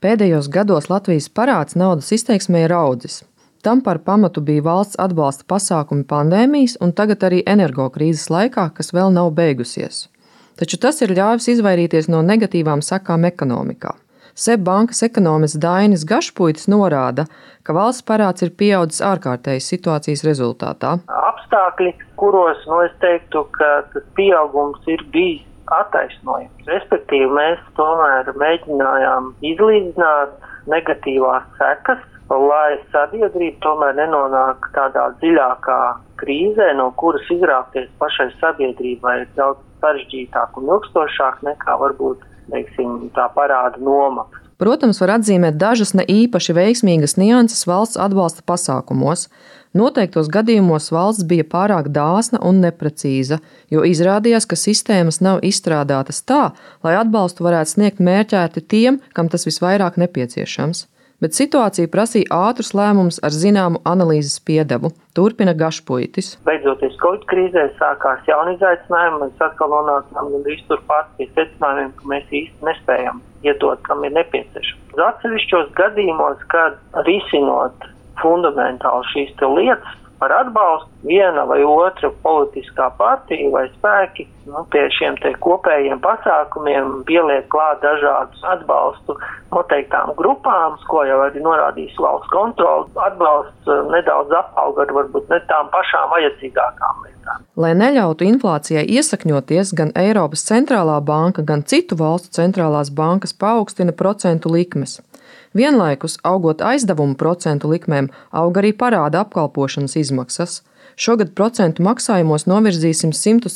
Pēdējos gados Latvijas parāds naudas izteiksmē ir audzis. Tam par pamatu bija valsts atbalsta pasākumi pandēmijas un tagad arī energokrīzes laikā, kas vēl nav beigusies. Taču tas ir ļāvis izvairīties no negatīvām sekām ekonomikā. SEB bankas ekonomists Dainis Gašpuitis norāda, ka valsts parāds ir pieaudzis ārkārtējas situācijas rezultātā. Apstākļi, kuros, es teiktu, ka tas pieaugums ir bijis attaisnojams. Respektīvi, mēs tomēr mēģinājām izlīdzināt negatīvās sekas, lai sabiedrība tomēr nenonāk tādā dziļākā krīzē, no kuras izrāpties pašai sabiedrībai ir daudz sarežģītāk un ilgstošāk nekā varbūt, tā parāda nomaksa. Protams, var atzīmēt dažas ne īpaši veiksmīgas nianses valsts atbalsta pasākumos. Noteiktos gadījumos valsts bija pārāk dāsna un neprecīza, jo izrādījās, ka sistēmas nav izstrādātas tā, lai atbalstu varētu sniegt mērķēti tiem, kam tas visvairāk nepieciešams. Bet situācija prasīja ātrus lēmumus ar zināmu analīzes piedevu, turpina Gašpuitis. Beidzoties Covid krīzē sākās jauni izaicinājumi, mēs atkal nonācām gandrīz turpat pie secinājumiem, ka mēs īsti nespējam iedot, kam ir nepieciešams. Uz atsevišķos gadījumos, kad risinot fundamentāli šīs lietas par atbalstu, viena vai otra politiskā partija vai spēki pie šiem kopējiem pasākumiem pieliek klāt dažādus atbalstu noteiktām grupām, ko jau arī norādījis valsts kontrole. Atbalsts nedaudz apauga ar varbūt ne tām pašām vajadzīgākām lietām. Lai neļautu inflācijai iesakņoties, gan Eiropas centrālā banka, gan citu valstu centrālās bankas paaugstina procentu likmes. Vienlaikus, augot aizdevumu procentu likmēm, aug arī parāda apkalpošanas izmaksas. Šogad procentu maksājumos novirzīsim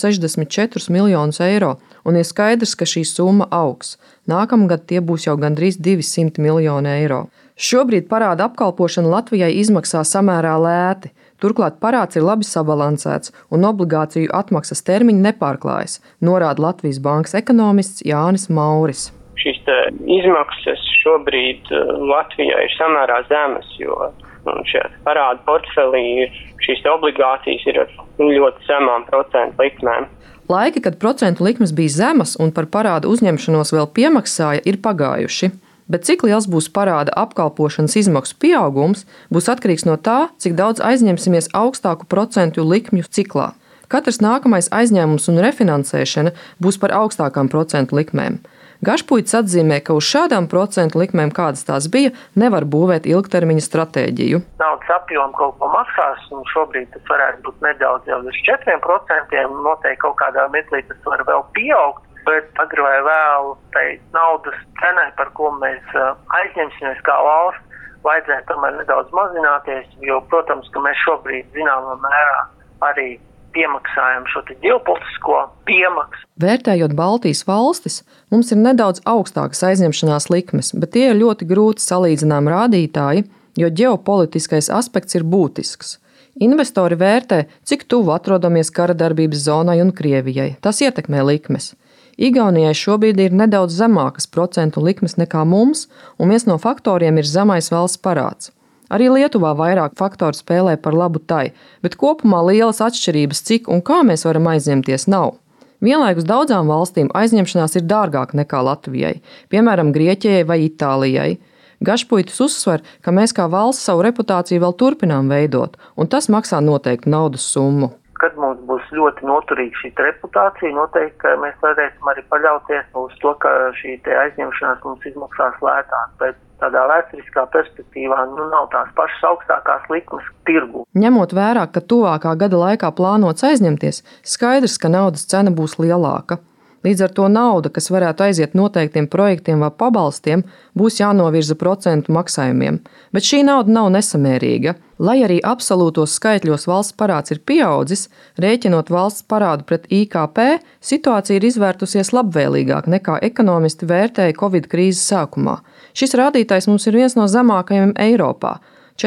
164 miljonus eiro, un ir skaidrs, ka šī summa augs. Nākamgad tie būs jau gandrīz 200 miljoni eiro. Šobrīd parāda apkalpošana Latvijai izmaksā samērā lēti. Turklāt parāds ir labi sabalansēts un obligāciju atmaksas termiņi nepārklājas, norāda Latvijas bankas ekonomists Jānis Mauris. Šīs izmaksas šobrīd Latvijā ir samērā zemes, jo šajā parāda portfelī šīs obligācijas ir ar ļoti zemām procentu likmēm. Laiki, kad procentu likmes bija zemas un par parādu uzņemšanos vēl piemaksāja, ir pagājuši. Bet cik liels būs parāda apkalpošanas izmaksu pieaugums, būs atkarīgs no tā, cik daudz aizņemsimies augstāku procentu likmju ciklā. Katrs nākamais aizņēmums un refinansēšana būs par augstākām procentu likmēm. Gašpuitis atzīmē, ka uz šādām procentu likmēm, kādas tās bija, nevar būvēt ilgtermiņa stratēģiju. Naudas apjoma kaut ko maksās, un šobrīd tas varētu būt nedaudz jau uz 4%, noteikti kaut kādā mirklī tas var vēl pieaugt, bet agri vai vēl tai naudas cenai, par ko mēs aizņemsimies kā valsts, vajadzētu tomēr nedaudz mazināties, jo, protams, ka mēs šobrīd zināmā mērā arī piemaksājam šo ģeopolitisko piemaksu. Vērtējot Baltijas valstis, mums ir nedaudz augstākas aizņemšanās likmes, bet tie ir ļoti grūti salīdzinām rādītāji, jo ģeopolitiskais aspekts ir būtisks. Investori vērtē, cik tuvu atrodamies kara darbības zonai un Krievijai. Tas ietekmē likmes. Igaunijai šobrīd ir nedaudz zemākas procentu likmes nekā mums, un viens no faktoriem ir zemais valsts parāds. Arī Lietuvā vairāk faktoru spēlē par labu tai, bet kopumā lielas atšķirības, cik un kā mēs varam aizņemties, nav. Vienlaikus daudzām valstīm aizņemšanās ir dārgāk nekā Latvijai, piemēram, Grieķijai vai Itālijai. Gašpuitis uzsver, ka mēs kā valsts savu reputāciju vēl turpinām veidot, un tas maksā noteiktu naudas summu. Kad mums būs ļoti noturīga šī reputācija, noteikti, ka mēs varēsim arī paļauties uz to, ka šī aizņemšanās mums izmaksās lētāk, bet tādā vēsturiskā perspektīvā nav tās pašas augstākās likmes tirgu. Ņemot vērā, ka tuvākā gada laikā plānots aizņemties, skaidrs, ka naudas cena būs lielāka. Līdz ar to nauda, kas varētu aiziet noteiktiem projektiem vai pabalstiem, būs jānovirza procentu maksājumiem, bet šī nauda nav nesamērīga. Lai arī absolūtos skaitļos valsts parāds ir pieaudzis, rēķinot valsts parādu pret IKP, situācija ir izvērtusies labvēlīgāk nekā ekonomisti vērtēja Covid krīzes sākumā. Šis rādītājs mums ir viens no zemākajiem Eiropā –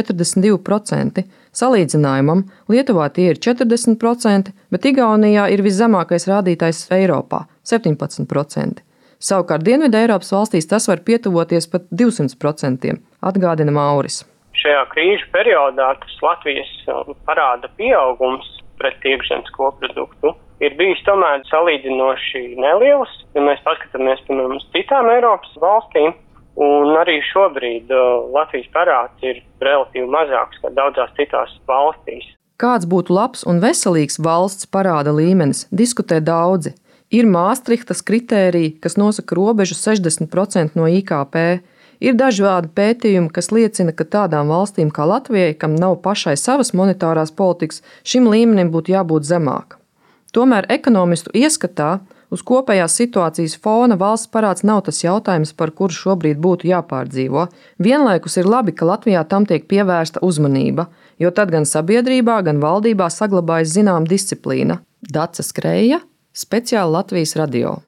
42%. Salīdzinājumam, Lietuvā tie ir 40%, bet Igaunijā ir viszemākais rādītājs Eiropā – 17%. Savukārt Dienvidu Eiropas valstīs tas var pietuvoties pat 200%, atgādina Mauris. Šajā krīžu periodā tas Latvijas parāda pieaugums pret iekšzemes koproduktu ir bijis tomēr salīdzinoši neliels. Ja mēs paskatāmies, piemēram, uz citām Eiropas valstīm, Un arī šobrīd Latvijas parāds ir relatīvi mazāks kā daudzās citās valstīs. Kāds būtu labs un veselīgs valsts parāda līmenis, diskutē daudzi. Ir Māstrihtas kritēriji, kas nosaka robežu 60% no IKP. Ir dažādi pētījumi, kas liecina, ka tādām valstīm kā Latvijai, kam nav pašai savas monetārās politikas, šim līmenim būtu jābūt zemāk. Tomēr ekonomistu ieskatā uz kopējās situācijas fona valsts parāds nav tas jautājums, par kuru šobrīd būtu jāpārdzīvo. Vienlaikus ir labi, ka Latvijā tam tiek pievērsta uzmanība, jo tad gan sabiedrībā, gan valdībā saglabājas zināma disciplīna. Dace Skreja, speciāli Latvijas radio.